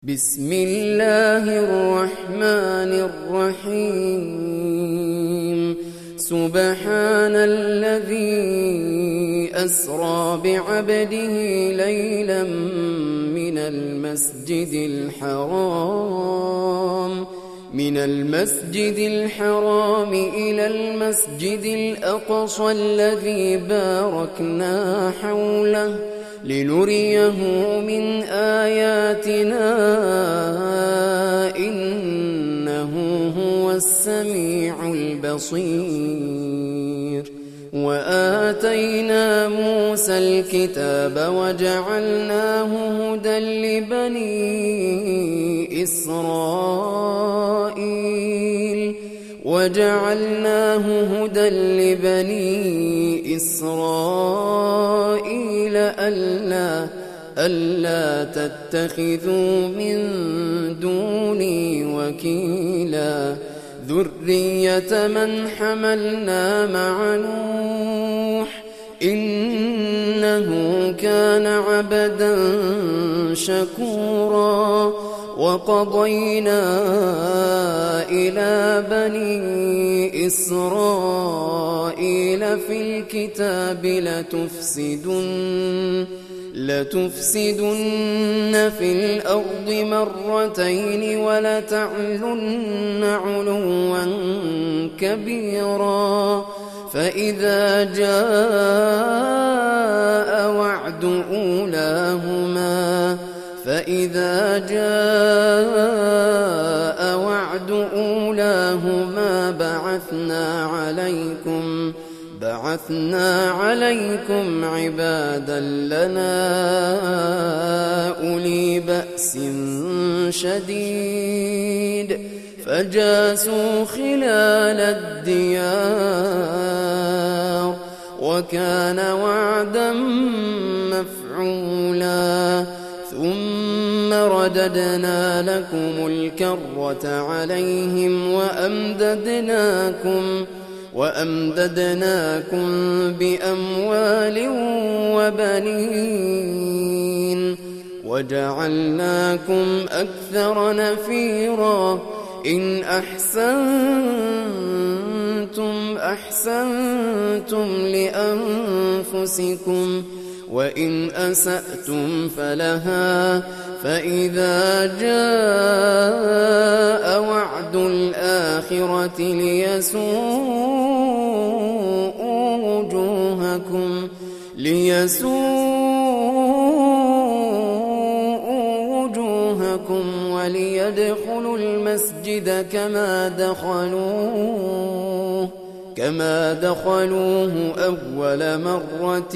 بسم الله الرحمن الرحيم سبحان الذي أسرى بعبده ليلا من المسجد الحرام إلى المسجد الأقصى الذي باركنا حوله لنريه من آياتنا إنه هو السميع البصير. وآتينا موسى الكتاب وجعلناه هدى لبني إسرائيل ألا تتخذوا من دوني وكيلا ذرية من حملنا مع نوح إنه كان عبدا شكورا. وقضينا إلى بني إسرائيل في الكتاب لتفسدن في الأرض مرتين ولتعلن علوا كبيرا. فإذا جاء وعد أولاهما بعثنا عليكم عبادا لنا أولي بأس شديد فجاسوا خلال الديار وكان وعدا مفعولا. ثم رددنا لكم الكرة عليهم وأمددناكم بأموال وبنين وجعلناكم أكثر نفيرا. إن أحسنتم لأنفسكم وإن أسأتم فلها. فإذا جاء وعد الآخرة ليسوءوا وجوهكم وليدخلوا المسجد كما دخلوه أول مرة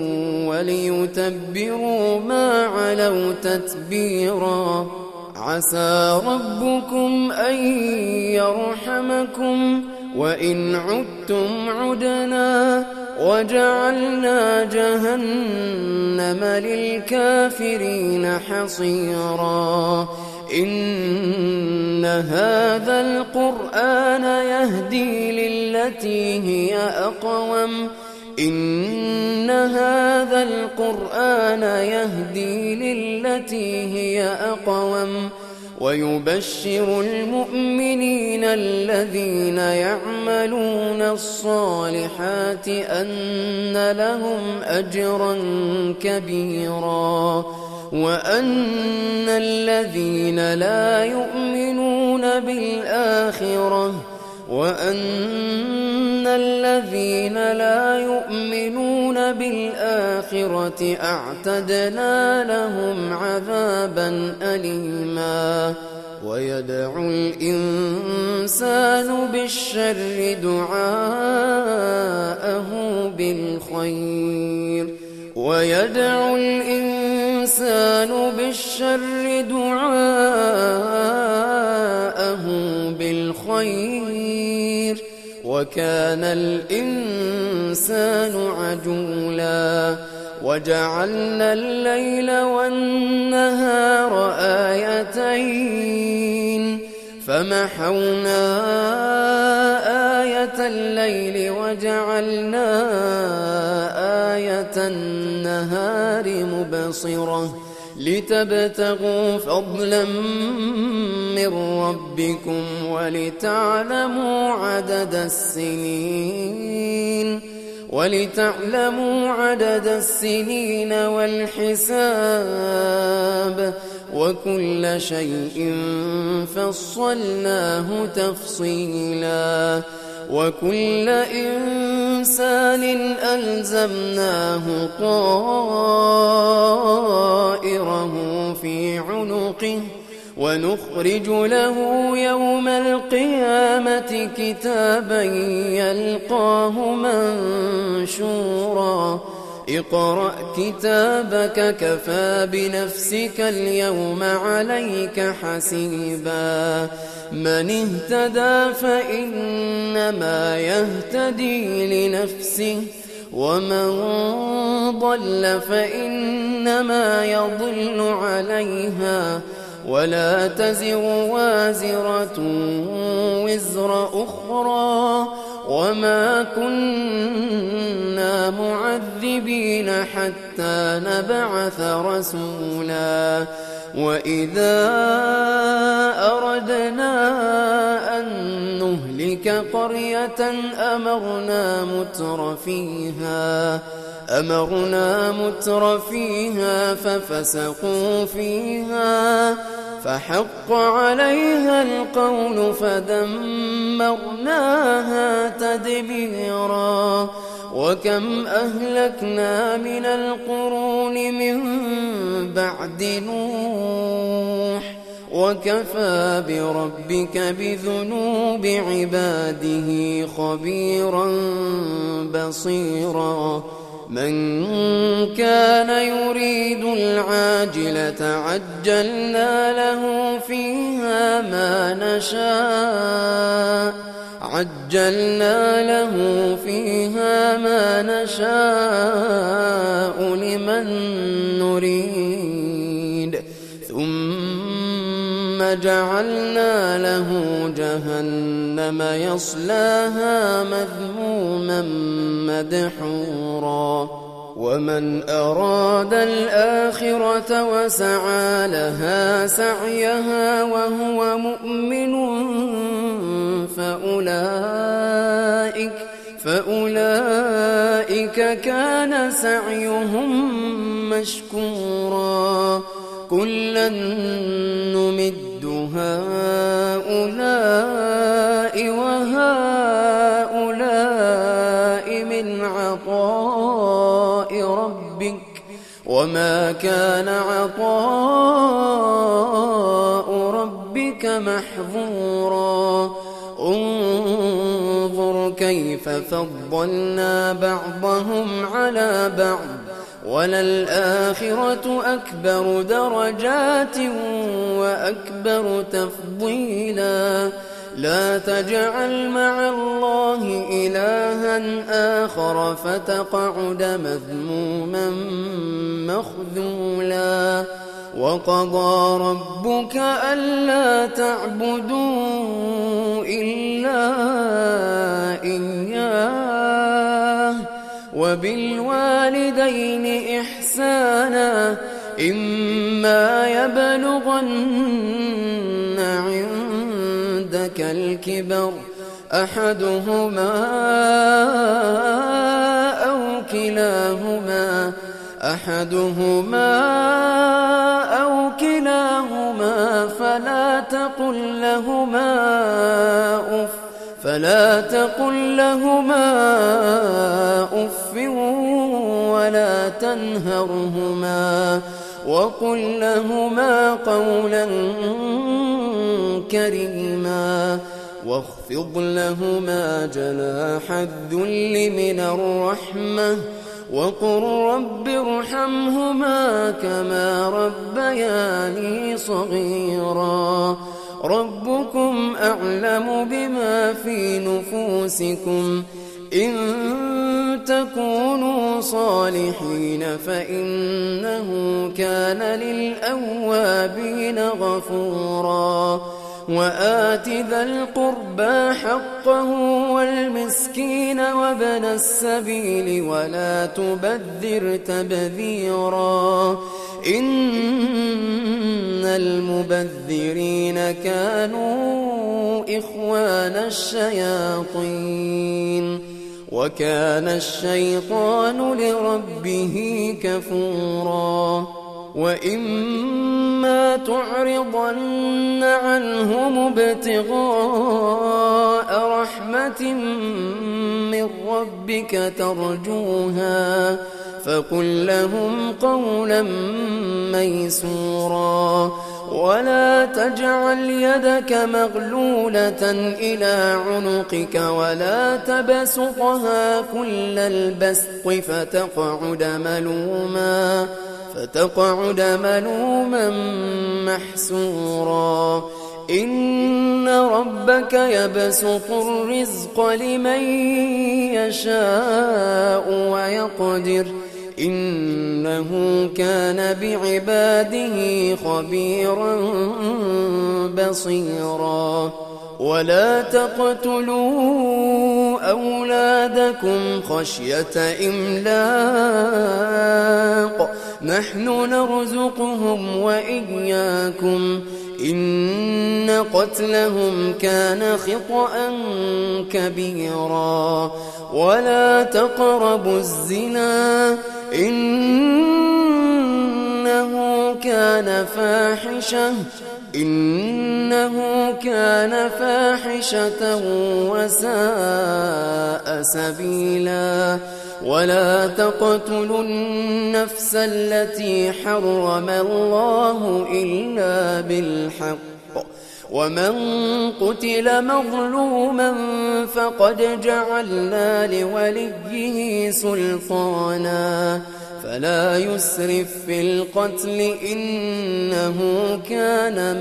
وليتبروا ما علوا تتبيرا. عسى ربكم أن يرحمكم وإن عدتم عدنا وجعلنا جهنم للكافرين حصيرا. إن هذا القرآن يهدي للتي هي أقوم ويبشر المؤمنين الذين يعملون الصالحات أن لهم أجرا كبيرا. وأن الذين لا يؤمنون بالآخرة أعتدنا لهم عذابا أليما. ويدعو الإنسان بالشر دعاءه بالخير وكان الإنسان عجولا. وجعلنا الليل والنهار آيتين فمحونا آية الليل وجعلنا آية النهار مبصرة لتبتغوا فضلا من ربكم ولتعلموا عدد السنين والحساب وكل شيء فصلناه تفصيلا وكل إنسان ألزمناه طائره في عنقه ونخرج له يوم القيامة كتابا يلقاه منشورا اقرأ كتابك كفى بنفسك اليوم عليك حسيبا من اهتدى فإنما يهتدي لنفسه ومن ضل فإنما يضل عليها ولا تزر وازرة وزر أخرى وما كنا معذبين حتى نبعث رسولا وإذا أردنا أن نهلك قرية أمرنا متر فيها ففسقوا فيها فحق عليها القول فدمرناها تدميرا وكم أهلكنا من القرون من بعد نوح وكفى بربك بذنوب عباده خبيرا بصيرا من كان يريد العاجلة عجلنا له فيها ما نشاء لمن نريد ثم جعلنا له جهنم يصلاها مذموما مدحورا ومن أراد الآخرة وسعى لها سعيها وهو مؤمن فأولئك كان سعيهم مشكورا كلا نمد هؤلاء وهؤلاء من عطاء ربك وما كان عطاء ربك محظورا انظر كيف فضلنا بعضهم على بعض وللآخرة أكبر درجات وأكبر تفضيلا لا تجعل مع الله إلها آخر فتقعد مذموما مخذولا وقضى ربك ألا تعبدوا إلا إياه وبالوالدين إحسانا إما يبلغن عندك الكبر أحدهما أو كلاهما فلا تقل لهما أف ولا تنهرهما وقل لهما قولا كريما واخفض لهما جناح الذل من الرحمة وقل رب ارحمهما كما ربياني صغيرا ربكم أعلم بما في نفوسكم إن تكونوا صالحين فإنه كان للأوابين غفورا وآت ذا القربى حقه والمسكين وابن السبيل ولا تبذر تبذيرا إن المبذرين كانوا إخوان الشياطين وكان الشيطان لربه كفورا وإما تعرضن عنهم ابتغاء رحمة من ربك ترجوها فقل لهم قولا ميسورا ولا تجعل يدك مغلولة إلى عنقك ولا تبسطها كل البسط فتقعد ملوما محسورا إن ربك يبسط الرزق لمن يشاء ويقدر إنه كان بعباده خبيرا بصيرا ولا تقتلوا أولادكم خشية إملاق نحن نرزقهم وإياكم إن قتلهم كان خطأ كبيرا ولا تقربوا الزنا إنه كان فاحشة وساء سبيلا ولا تقتلوا النفس التي حرم الله إلا بالحق ومن قتل مظلوما فقد جعلنا لوليه سلطانا فلا يسرف في القتل إنه كان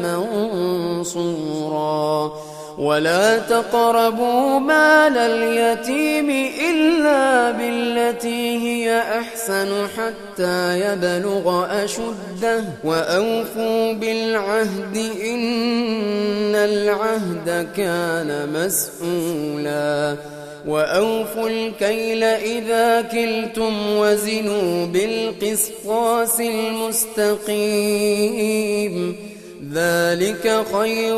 منصورا ولا تقربوا مال اليتيم إلا بالتي هي أحسن حتى يبلغ أشده وأوفوا بالعهد إن العهد كان مسؤولا وأوفوا الكيل إذا كلتم وزنوا بالقسطاس المستقيم ذلك خير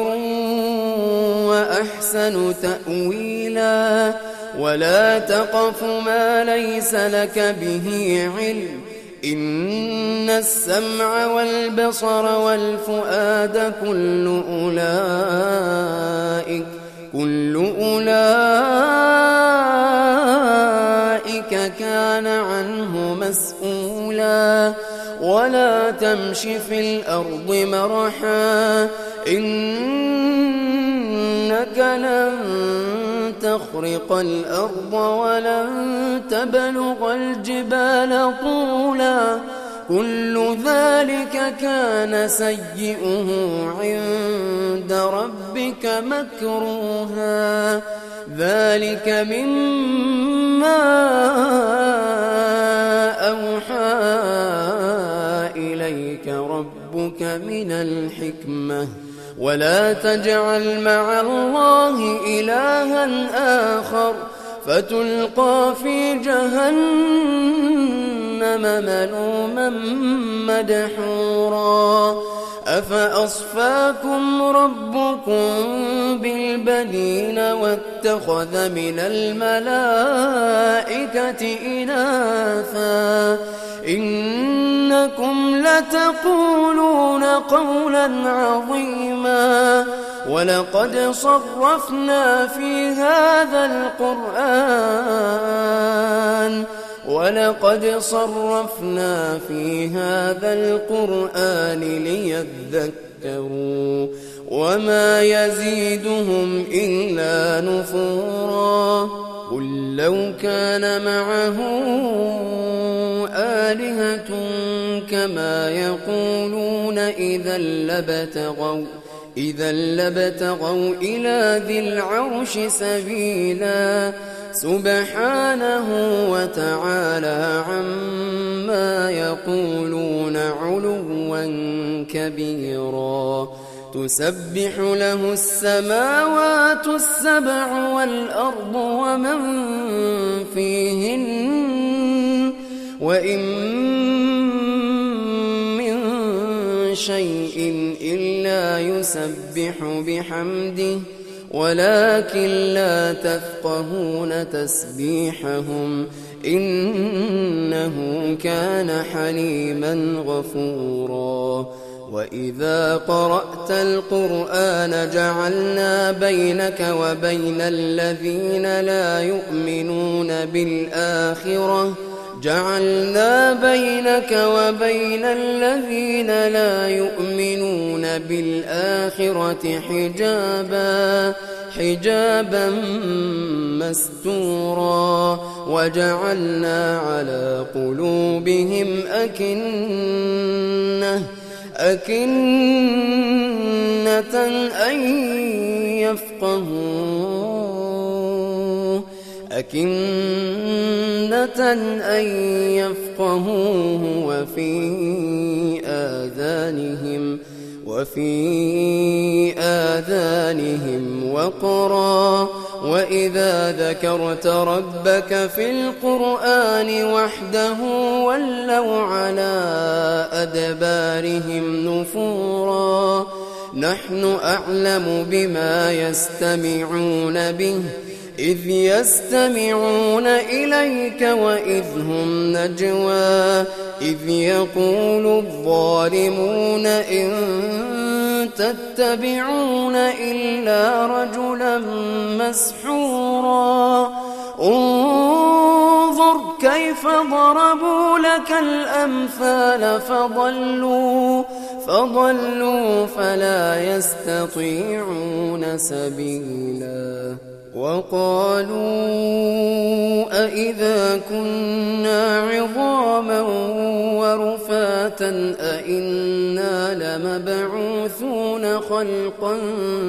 وأحسن تأويلا ولا تقف ما ليس لك به علم إن السمع والبصر والفؤاد كل أولئك كان عنه مسؤولا ولا تمش في الأرض مرحا إنك لن تخرق الأرض ولن تبلغ الجبال طولا كل ذلك كان سيئه عند ربك مكروها ذلك مما أوحى إليك ربك من الحكمة ولا تجعل مع الله إلها آخر فتلقى في جهنم ملوما مدحورا أفأصفاكم ربكم بالبنين واتخذ من الملائكة إناثا إنكم لتقولون قولا عظيما ولقد صرفنا في هذا القرآن ليذكروا وما يزيدهم إلا نفورا قل لو كان معه آلهة كما يقولون إذا لابتغوا إلى ذي العرش سبيلا سبحانه وتعالى عما يقولون علوا كبيرا تسبح له السماوات السبع والأرض ومن فيهن وإن من شيء إلا يسبح بحمده ولكن لا تفقهون تسبيحهم إنه كان حليما غفورا. وإذا قرأت القرآن جعلنا بينك وبين الذين لا يؤمنون بالآخرة حجابا مستورا وجعلنا على قلوبهم أكنة أن يفقهوه وفي آذانهم وقرا. وإذا ذكرت ربك في القرآن وحده ولوا على أدبارهم نفورا. نحن أعلم بما يستمعون به إذ يستمعون إليك وإذ هم نجوى إذ يقول الظالمون إن تتبعون إلا رجلا مسحورا. انظر كيف ضربوا لك الأمثال فضلوا فلا يستطيعون سبيلا. وقالوا أئذا كنا عظاما ورفاتا أئنا لمبعوثون خلقا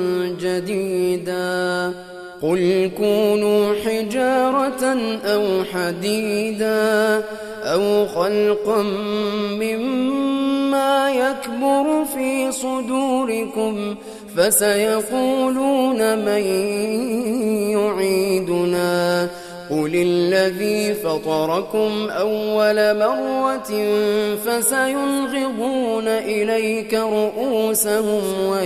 جديدا. قل كونوا حجارة أو حديدا أو خلقا مما يكبر في صدوركم فسيقولون من يعيدنا قل الذي فطركم أول مرة فسينغضون إليك رؤوسهم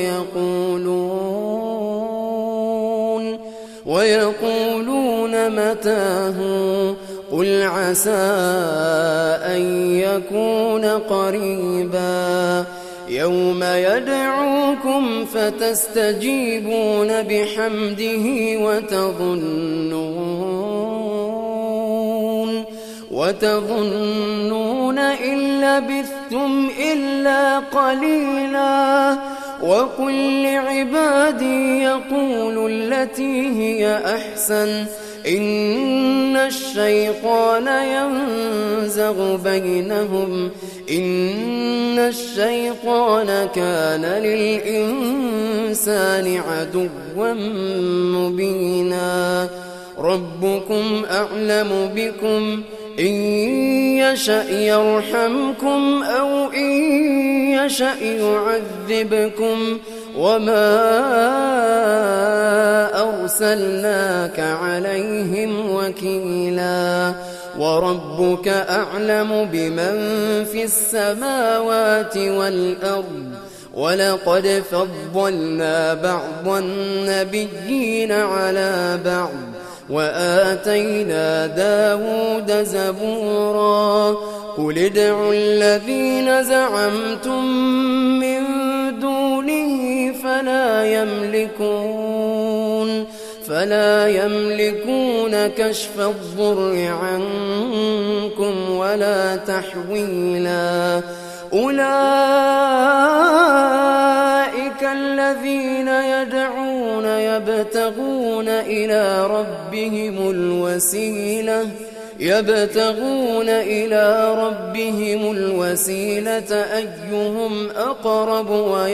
ويقولون متاه قل عسى أن يكون قريبا. يوم يدعوكم فتستجيبون بحمده وتظنون إن لبثتم إلا قليلا. وقل لعبادي يقولوا التي هي أحسن إن الشيطان ينزغ بينهم إن الشيطان كان للإنسان عدوا مبينا. ربكم أعلم بكم إن يشأ يرحمكم أو إن يشأ يعذبكم وما أرسلناك عليهم وكيلا. وربك أعلم بمن في السماوات والأرض ولقد فضلنا بعض النبيين على بعض وآتينا داود زبورا. قل ادعوا الذين زعمتم من دونه فلا يملكون كشف الضر عنكم ولا تحويلا. أولئك الذين يدعون يبتغون إلى ربهم الوسيلة أيهم أقرب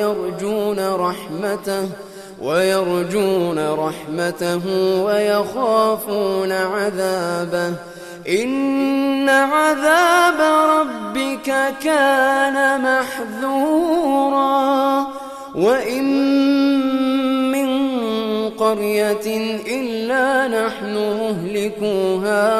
ويرجون رحمته ويخافون عذابه إن عذاب ربك كان محذورا. وإن من قرية إلا نحن مهلكوها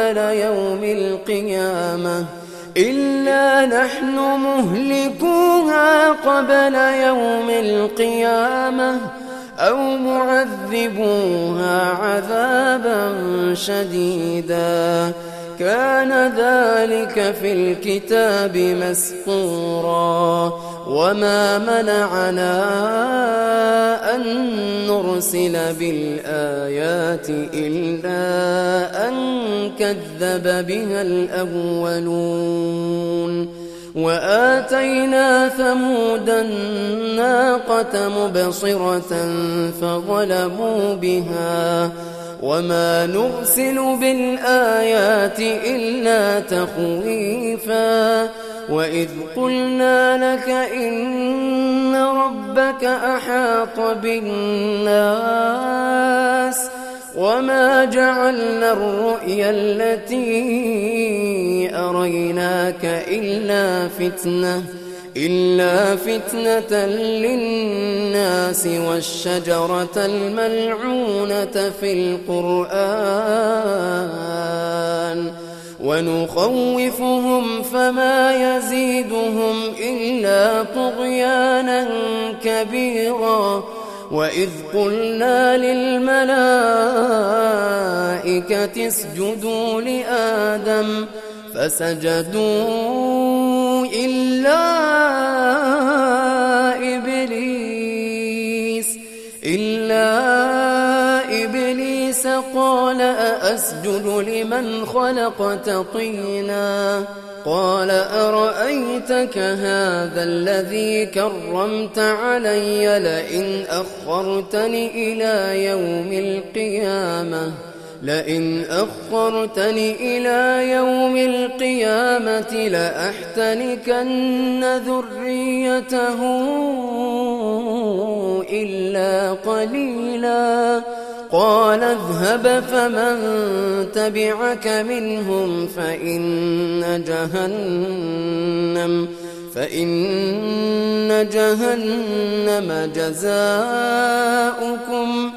قبل يوم القيامة أو معذبوها عذابا شديدا كان ذلك في الكتاب مسطورا وما منعنا أن نرسل بالآيات إلا أن كذب بها الأولون وآتينا ثمود الناقة مبصرة فظلموا بها وما نرسل بالآيات إلا تخويفا وإذ قلنا لك إن ربك أحاط بالناس وما جعلنا الرؤيا التي أريناك إلا فتنة للناس والشجرة الملعونة في القرآن ونخوفهم فما يزيدهم إلا طغيانا كبيرا وإذ قلنا للملائكة اسجدوا لآدم فسجدوا إلا إبليس قال أأسجد لمن خلقت طينا قال أرأيتك هذا الذي كرمت علي لئن أخرتني إلى يوم القيامة لأحتنكن ذريته إلا قليلا قال اذهب فمن تبعك منهم فإن جهنم جزاؤكم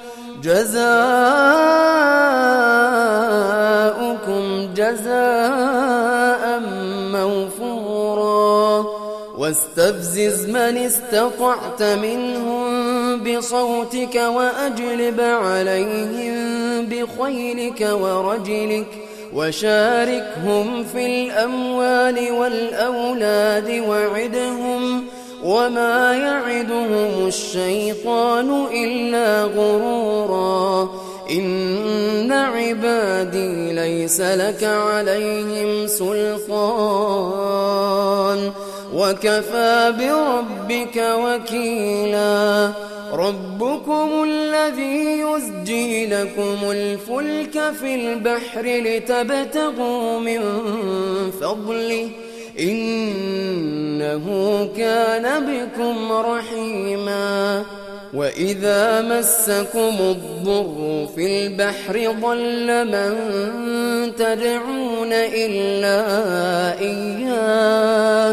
جزاء موفورا واستفزز من استطعت منهم بصوتك وأجلب عليهم بخيلك ورجلك وشاركهم في الأموال والأولاد وعدهم وما يعدهم الشيطان إلا غرورا إن عبادي ليس لك عليهم سلطان وكفى بربك وكيلا ربكم الذي يزجي لكم الفلك في البحر لتبتغوا من فضله إنه كان بكم رحيما وإذا مسكم الضر في البحر ضل من تدعون إلا إياه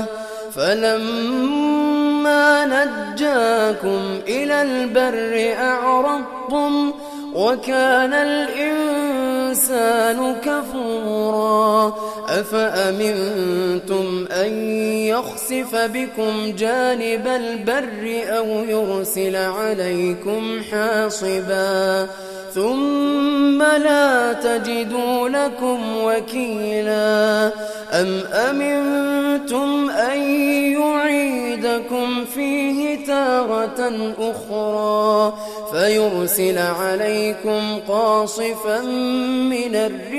فلما نجاكم إلى البر أعرضتم وكان الإنسان كفورا أفأمنتم أن يخسف بكم جانب البر أو يرسل عليكم حاصبا ثم لا تجدوا لكم وكيلا أم أمنتم أن يعيدكم فيه تارة أخرى فيرسل عليكم قاصفا من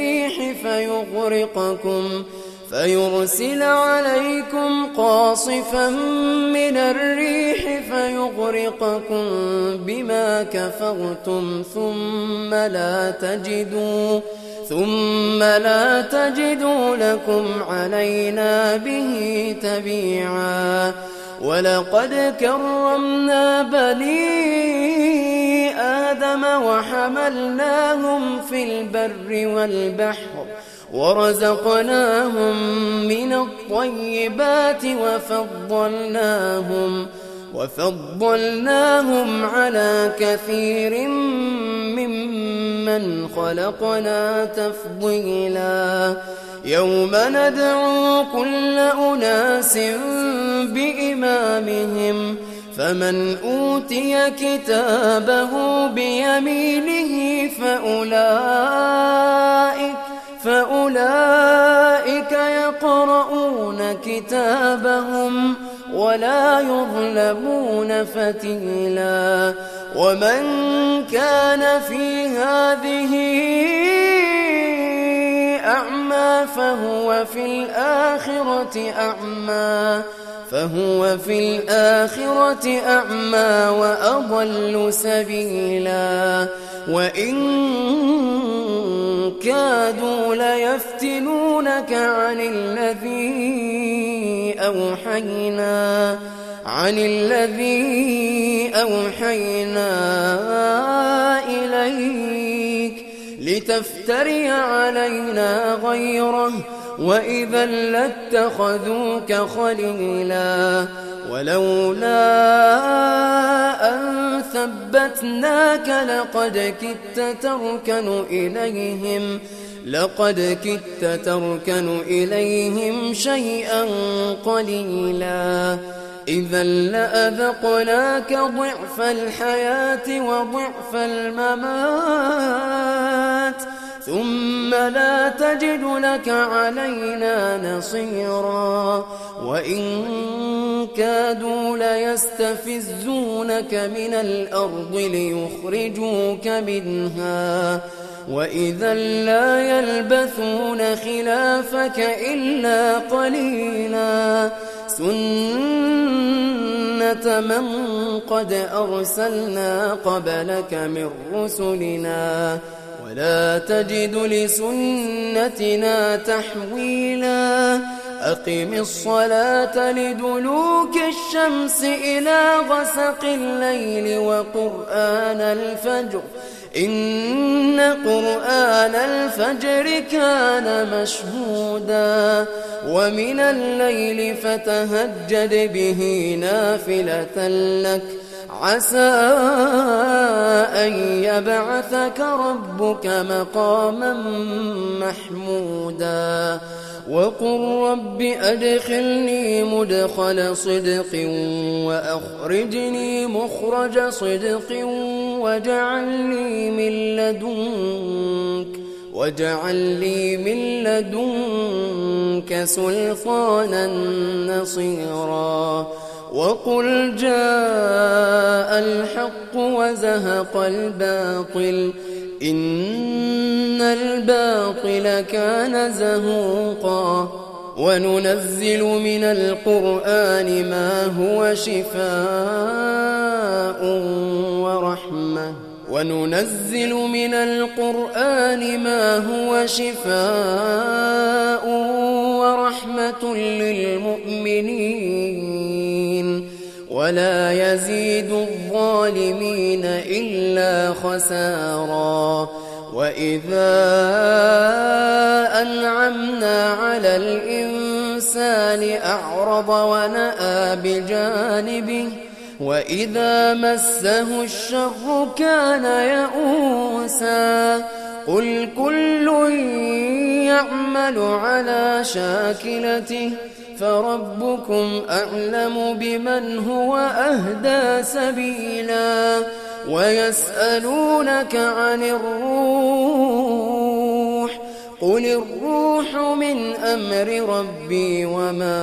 الريح فيغرقكم بما كفرتم ثم لا تجدوا لكم علينا به تبيعا ولقد كرمنا بني آدم وحملناهم في البر والبحر ورزقناهم من الطيبات وفضلناهم على كثير ممن خلقنا تفضيلا يوم ندعو كل أناس بإمامهم فمن أوتي كتابه بيمينه فأولئك يقرؤون كتابهم ولا يظلمون فتيلا ومن كان في هذه أعمى فهو في الآخرة أعمى وأضل سبيلا وإن كادوا ليفتنونك عن الذي أوحينا إليك لتفتري علينا غيره وإذا لاتخذوك خليلا ولولا أن ثبتناك لقد كدت تركن إليهم شيئا قليلا إذا لأذقناك ضعف الحياة وضعف الممات ثم لا تجد لك علينا نصيرا وإن كادوا ليستفزونك من الأرض ليخرجوك منها وإذا لا يلبثون خلافك إلا قليلا سنة من قد أرسلنا قبلك من رسلنا ولا تجد لسنتنا تحويلا أقم الصلاة لدلوك الشمس إلى غسق الليل وقرآن الفجر إن قرآن الفجر كان مشهودا ومن الليل فتهجد به نافلة لك عسى أن يبعثك ربك مقاما محمودا وقل رب أدخلني مدخل صدق وأخرجني مخرج صدق واجعل لي من لدنك سلطانا نصيرا وقل جاء الحق وزهق الباطل إن الباطل كان زهوقا وننزل من القرآن ما هو شفاء ورحمة للمؤمنين ولا يزيد الظالمين إلا خسارا وإذا أنعمنا على الإنسان أعرض ونأى بجانبه وإذا مسه الشر كان يئوسا قل كل يعمل على شاكلته فربكم أعلم بمن هو أهدى سبيلا ويسألونك عن الروح قل الروح من أمر ربي وما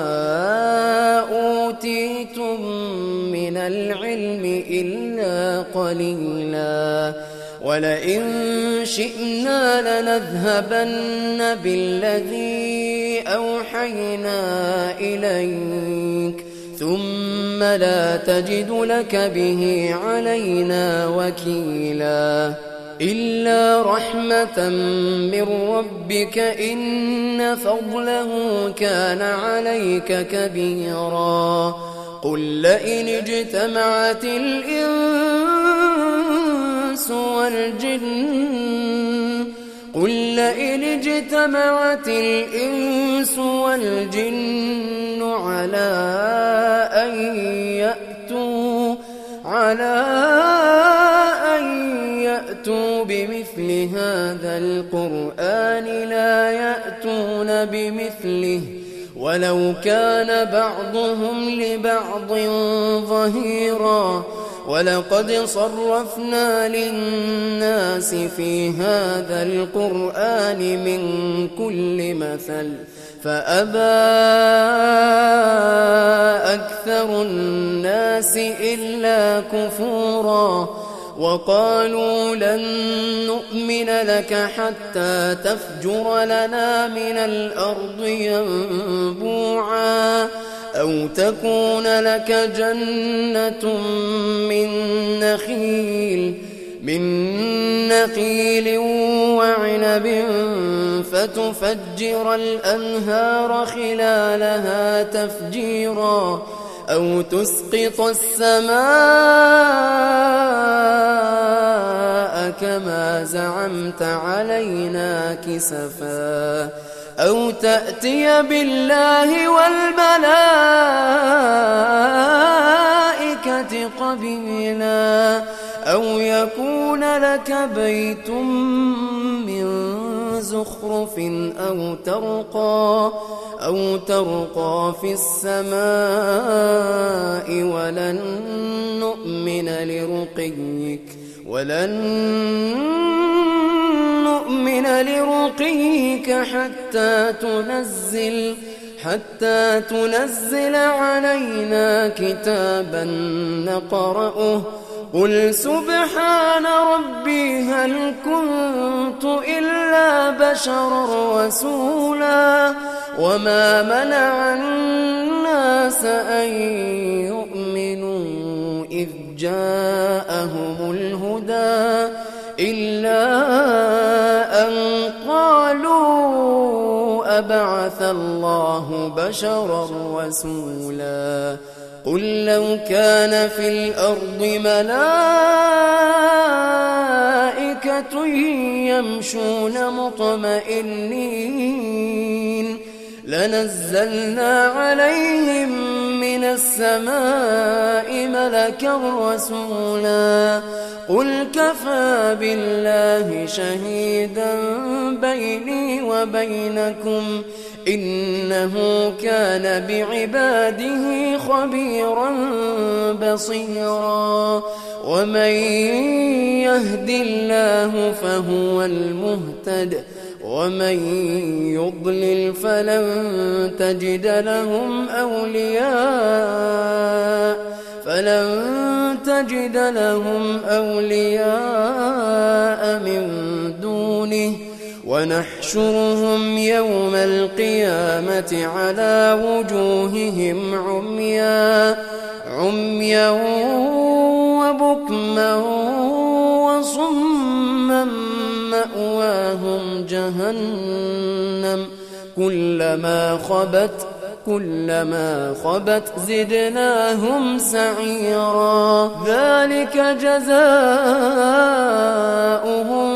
أوتيتم من العلم إلا قليلا ولئن شئنا لنذهبن بالذي أوحينا إليك ثم لا تجد لك به علينا وكيلا إلا رحمة من ربك إن فضله كان عليك كبيرا قل لئن اجتمعت الإنس والجن على أن يأتوا على أن يأتوا بمثل هذا القرآن لا يأتون بمثله ولو كان بعضهم لبعض ظهيرا ولقد صرفنا للناس في هذا القرآن من كل مثل فأبى أكثر الناس إلا كفورا وقالوا لن نؤمن لك حتى تفجر لنا من الأرض ينبوعا أو تكون لك جنة من نخيل وعنب فتفجر الأنهار خلالها تفجيرا أو تسقط السماء كما زعمت علينا كسفا أو تأتي بالله والملائكة قبيلا أو يكون لك بيت من زخرف أو ترقى في السماء ولن نؤمن لرقيك حتى تنزل علينا كتابا نقرأه قل سبحان ربي هل كنت إلا بشرا رسولا وما منع الناس أن يؤمنوا إذ جاءهم الهدى إلا أن قالوا أبعث الله بشرا رسولا قل لو كان في الأرض ملائكة يمشون مطمئنين لنزلنا عليهم من السماء ملكا رسولا قل كفى بالله شهيدا بيني وبينكم إنه كان بعباده خبيرا بصيرا ومن يهد الله فهو المهتد ومن يضلل فلن تجد لهم أولياء من دونه ونحشرهم يوم القيامة على وجوههم عميا وبكما وصما مأواهم جهنم كلما خبت زدناهم سعيرا ذلك جزاؤهم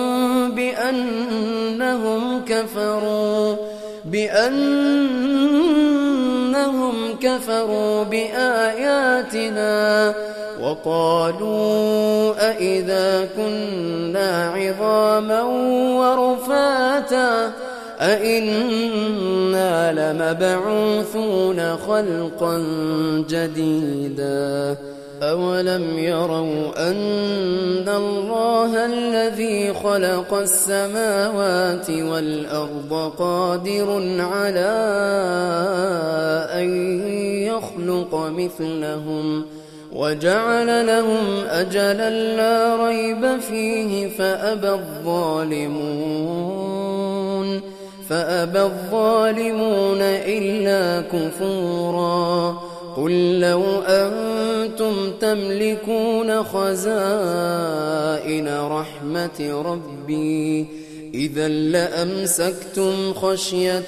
بأنهم كفروا بآياتنا وقالوا أإذا كنا عظاما ورفاتا أإنا لمبعوثون خلقا جديدا أولم يروا أن الله الذي خلق السماوات والأرض قادر على أن يخلق مثلهم وجعل لهم أجلا لا ريب فيه فأبى الظالمون إلا كفورا قل لو أنتم تملكون خزائن رحمة ربي إذا لأمسكتم خشية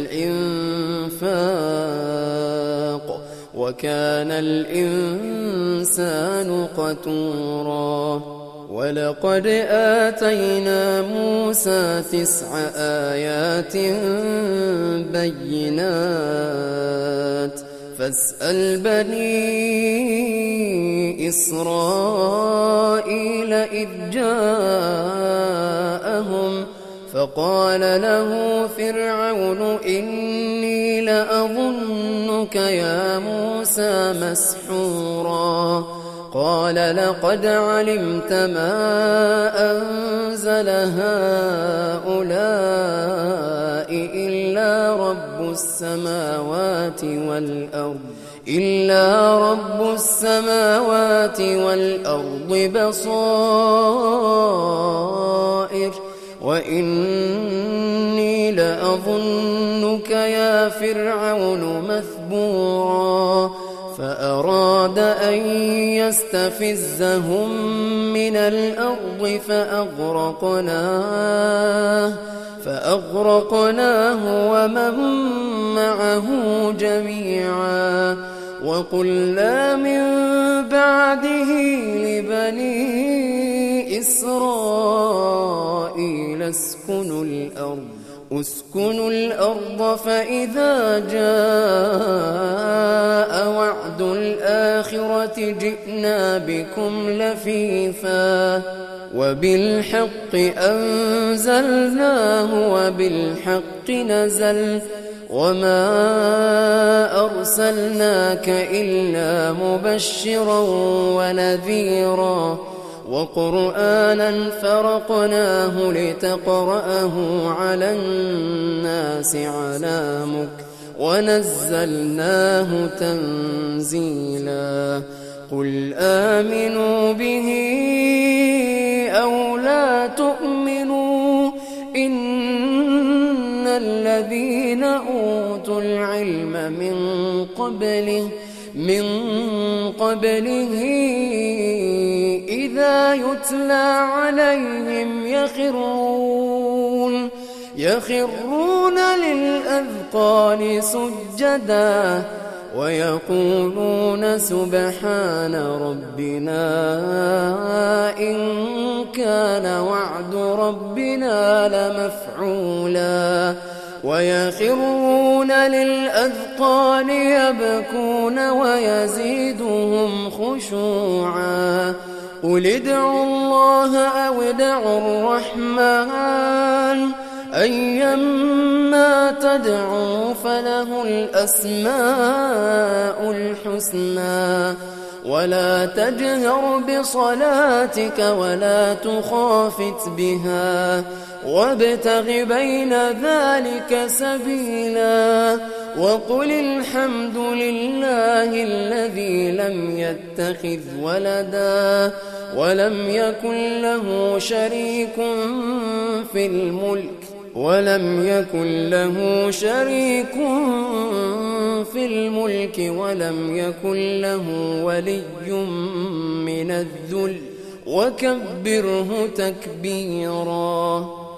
الإنفاق وكان الإنسان قتورا ولقد آتينا موسى 9 آيات بينات فاسأل بني إسرائيل إذ جاءهم فقال له فرعون إني لأظنك يا موسى مسحورا قال لقد علمت ما أنزل هؤلاء إلا رب السماوات والأرض بصائر وإني لأظنك يا فرعون مثبورا فأراد أن يستفزهم من الأرض فأغرقناه ومن معه جميعا وقلنا من بعده لبني إسرائيل اسكنوا الأرض فإذا جاء وعد الآخرة جئنا بكم لفيفا وبالحق أنزلناه وبالحق نزل وما أرسلناك إلا مبشرا ونذيرا وقرآنا فرقناه لتقرأه على الناس على مكث ونزلناه تنزيلا قل آمنوا به أو لا تؤمنوا إن الذين أوتوا العلم من قبله إذا يتلى عليهم يخرون للأذقان سجدا ويقولون سبحان ربنا إن كان وعد ربنا لمفعولا ويخرون للأذقان يبكون ويزيدهم خشوعا قل ادعوا الله أو ادعوا الرحمن أيما تدعوا فله الأسماء الحسنى ولا تجهر بصلاتك ولا تخافت بها وابتغ بين ذلك سبيلا وقل الحمد لله الذي لم يتخذ ولدا ولم يكن له شريك في الملك ولم يكن له ولي من الذل وكبره تكبيرا